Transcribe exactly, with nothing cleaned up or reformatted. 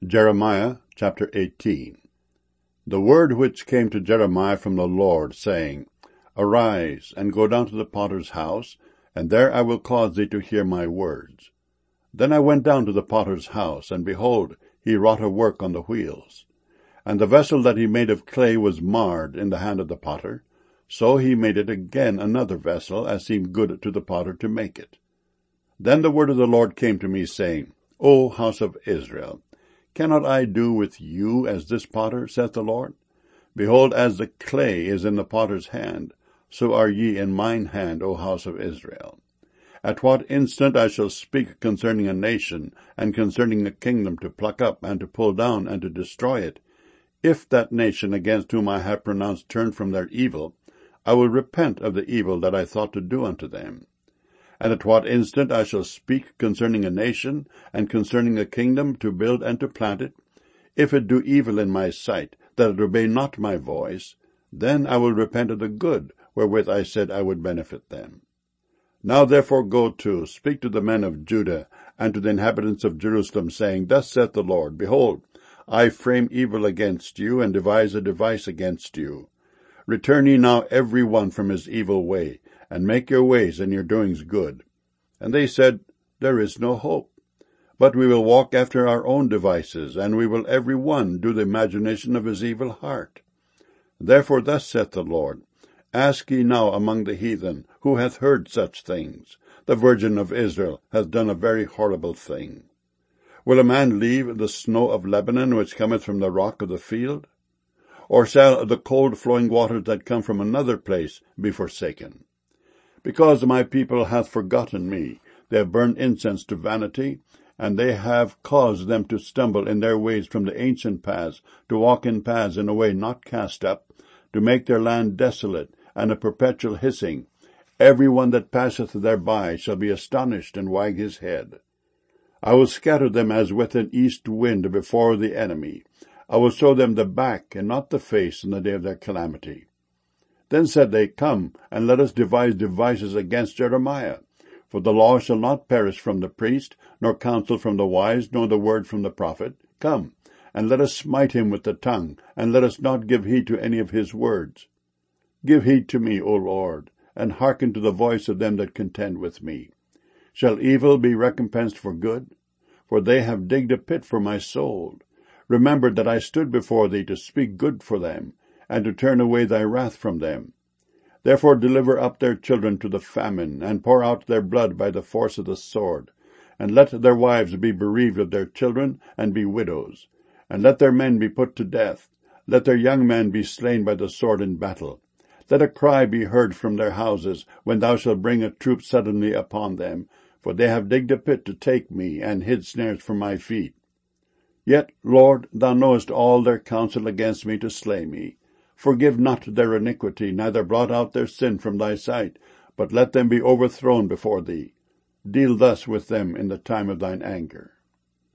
Jeremiah chapter eighteen. The word which came to Jeremiah from the Lord, saying, Arise, and go down to the potter's house, and there I will cause thee to hear my words. Then I went down to the potter's house, and behold, he wrought a work on the wheels. And the vessel that he made of clay was marred in the hand of the potter. So he made it again another vessel, as seemed good to the potter to make it. Then the word of the Lord came to me, saying, O house of Israel, cannot I do with you as this potter, saith the Lord? Behold, as the clay is in the potter's hand, so are ye in mine hand, O house of Israel. At what instant I shall speak concerning a nation, and concerning a kingdom, to pluck up, and to pull down, and to destroy it, if that nation against whom I have pronounced turn from their evil, I will repent of the evil that I thought to do unto them. And at what instant I shall speak concerning a nation, and concerning a kingdom, to build and to plant it, if it do evil in my sight, that it obey not my voice, then I will repent of the good wherewith I said I would benefit them. Now therefore go to, speak to the men of Judah, and to the inhabitants of Jerusalem, saying, Thus saith the Lord, Behold, I frame evil against you, and devise a device against you. Return ye now every one from his evil way, and make your ways and your doings good. And they said, There is no hope. But we will walk after our own devices, and we will every one do the imagination of his evil heart. Therefore thus saith the Lord, Ask ye now among the heathen, who hath heard such things? The Virgin of Israel hath done a very horrible thing. Will a man leave the snow of Lebanon, which cometh from the rock of the field? Or shall the cold flowing waters that come from another place be forsaken? Because my people hath forgotten me, they have burned incense to vanity, and they have caused them to stumble in their ways from the ancient paths, to walk in paths in a way not cast up, to make their land desolate, and a perpetual hissing. Every one that passeth thereby shall be astonished and wag his head. I will scatter them as with an east wind before the enemy. I will show them the back and not the face in the day of their calamity. Then said they, Come, and let us devise devices against Jeremiah. For the law shall not perish from the priest, nor counsel from the wise, nor the word from the prophet. Come, and let us smite him with the tongue, and let us not give heed to any of his words. Give heed to me, O Lord, and hearken to the voice of them that contend with me. Shall evil be recompensed for good? For they have digged a pit for my soul. Remember that I stood before thee to speak good for them, and to turn away thy wrath from them. Therefore deliver up their children to the famine, and pour out their blood by the force of the sword. And let their wives be bereaved of their children, and be widows. And let their men be put to death. Let their young men be slain by the sword in battle. Let a cry be heard from their houses, when thou shalt bring a troop suddenly upon them. For they have digged a pit to take me, and hid snares for my feet. Yet, Lord, thou knowest all their counsel against me to slay me. Forgive not their iniquity, neither blot out their sin from thy sight, but let them be overthrown before thee. Deal thus with them in the time of thine anger.